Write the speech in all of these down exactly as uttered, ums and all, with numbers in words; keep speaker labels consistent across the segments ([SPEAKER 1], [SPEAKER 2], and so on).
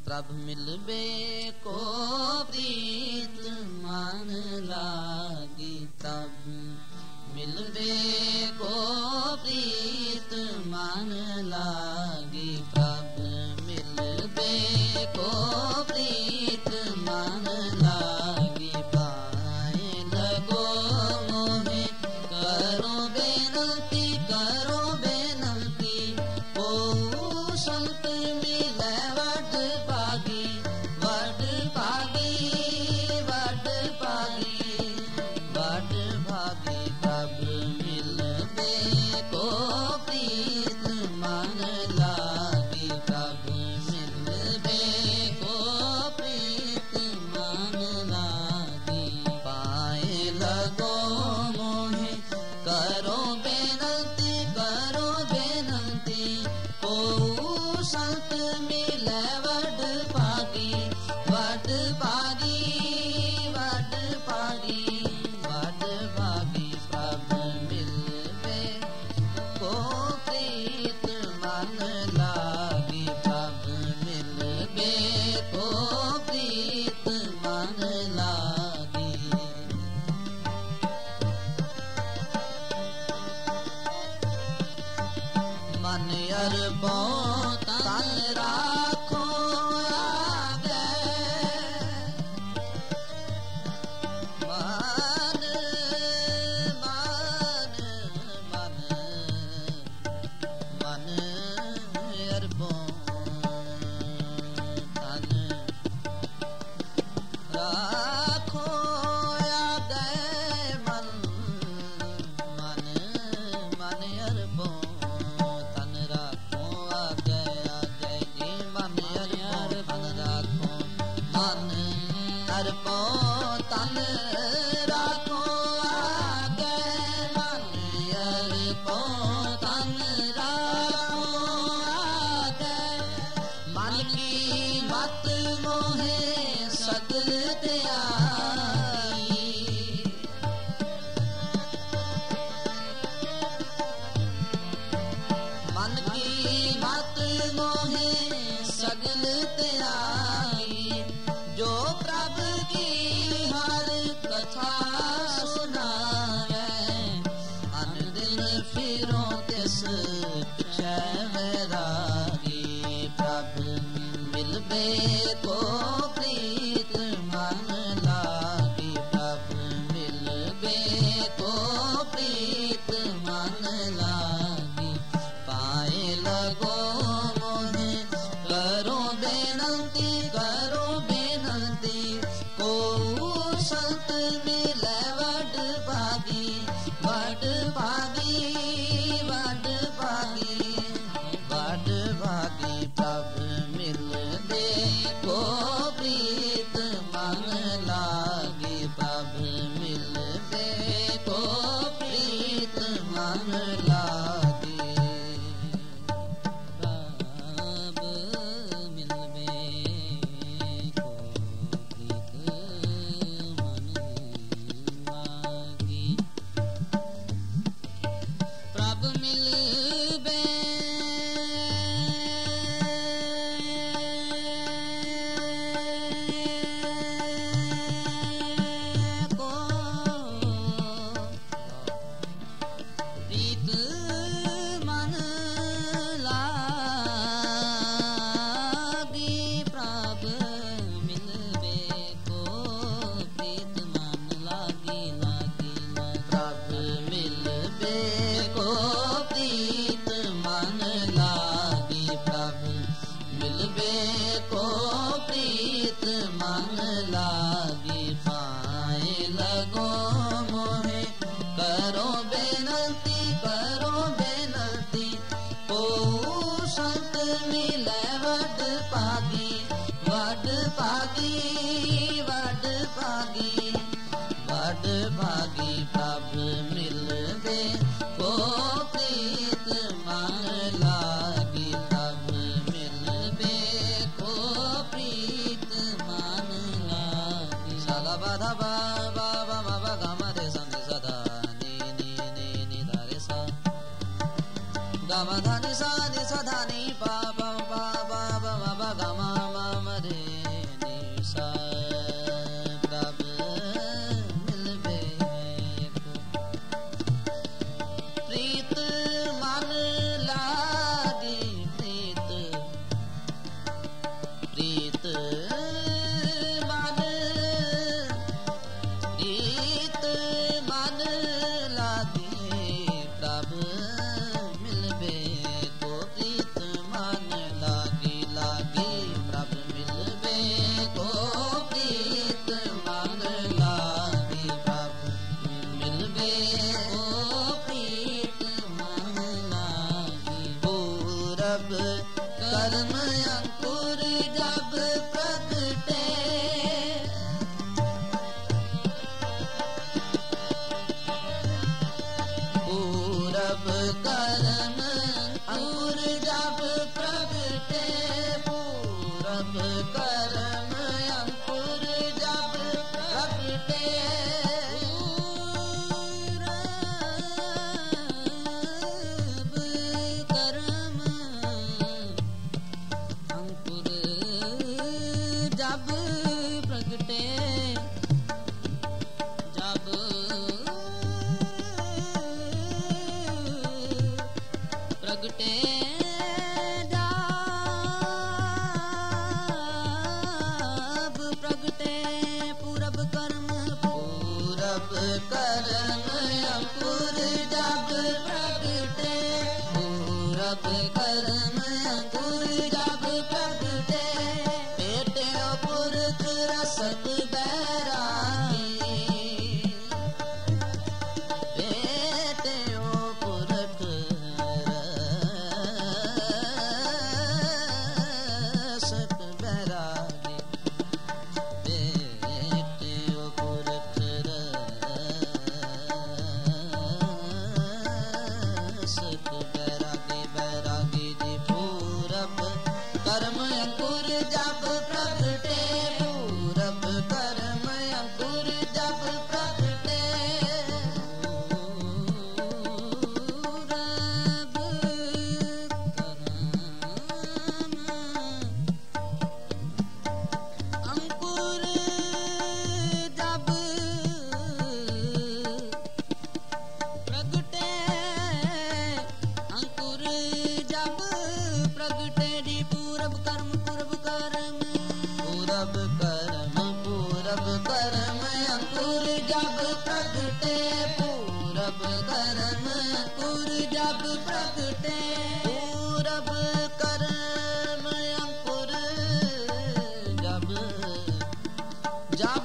[SPEAKER 1] प्रभ मिलबे को प्रीत मान लागी, तब मिलबे को प्रीत मान लागी, प्रभ मिलबे को प्रीत मान लागी। पाए लगो मोहे करो बेनती, करो बेनती, ओ संत मिले वड पागी, वड पागी, वड पागी, वड भागी। प्रभ मिलबे को प्रीत मान लागी, प्रभ मिलबे को प्रीत मान लागी। पाए लगो मोहे करो बेनती, करो बेनती, ओ संत मिले वड पागी, वड पागी, वड पागी, वड भागी। प्रभ मिलबे को प्रीत मान लागी, प्रभ मिलबे को प्रीत मान लागी। मन अरबो तन राखो आगे, मन मन मन मन अरबो तन राखो आगे, मन मन मन अरबो तन राखो आगे, आगे जी मन अरबो तन राखो, मन अरबो तन राखो आगे, मन अरबो तन राखो आगे। मन की मत मोहे सगल त्याई, मन की मत मोहे सगल त्याई, जो प्रभु की हर कथा सुनावे, अन दिन फिरो तिस पिछे वैरागी। प्रभ मिलबे को प्रीत मान लागी, प्रभ मिलबे को प्रीत मान लागी। पाए लगो मोहे करो बेनती, करो बेनती, को संत मिले वड पागी, वड पागी, वड पागी, वड भागी। प्रभ मिलबे को पूरब कर्म अंकुर जब प्रगटे कर्म अंकुर जब प्रगटे पूरब कर्म अंकुर जब प्रगटे पेटे पुरख रसत बैरागी पेटे पुरख रसत बैरागी पेटे पुरख बैरागी बैरागी जी पूरब कर्म अंकुर जब प्रगटे पूरब कर्म अंकुर जब प्रगटे पूरब कर्म अंकुर जब प्रगटे अंकुर जब प्रगटे जी पूरब कर्म पूरब कर्म पूरब कर्म पूरब कर्म अंकुर जब प्रगटे पूरब कर्म अंकुर जब प्रगटे पूरब कर्म अंकुर जब जब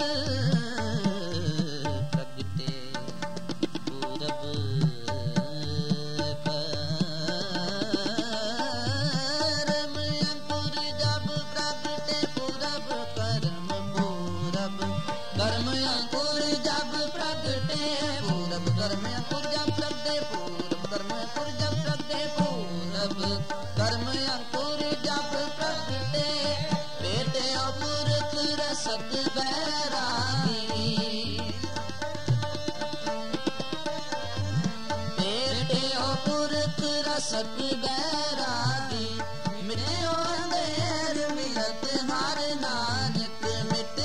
[SPEAKER 1] प्रगटे पूरब कर्म अंकुर जब प्रगटे पूरब कर्म अंकुर जब प्रगटे पूरब कर्म अंकुर जब प्रगटे पूरब कर्म अंकुर जब प्रगटे पेटे पुरख रसत बैरागी पेटे पुरख रसत बैरागी मिटे अंधेर मिलत हर नानक मिटे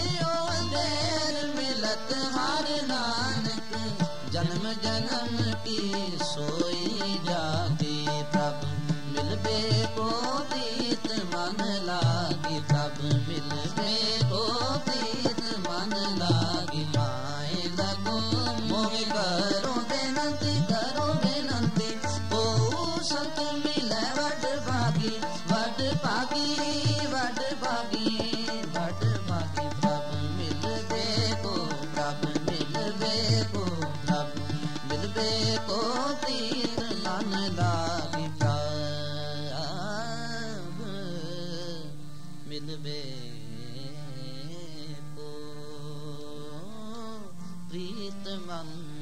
[SPEAKER 1] मिलत हर नानक जन्म जन्म की सोई जागी तब मिलबे को प्रीत मन लागी तब मिलबे को प्रीत मन लागी माए लगो मोह करो बेनती करो बेनती ओ संत मिले वड भागी वड भागी वड भागी वड भागी तब मिलबे को प्रभ मिलबे को प्रभ मिलबे को प्रीत मन लागी प्रभ मिलबे को प्रीत मन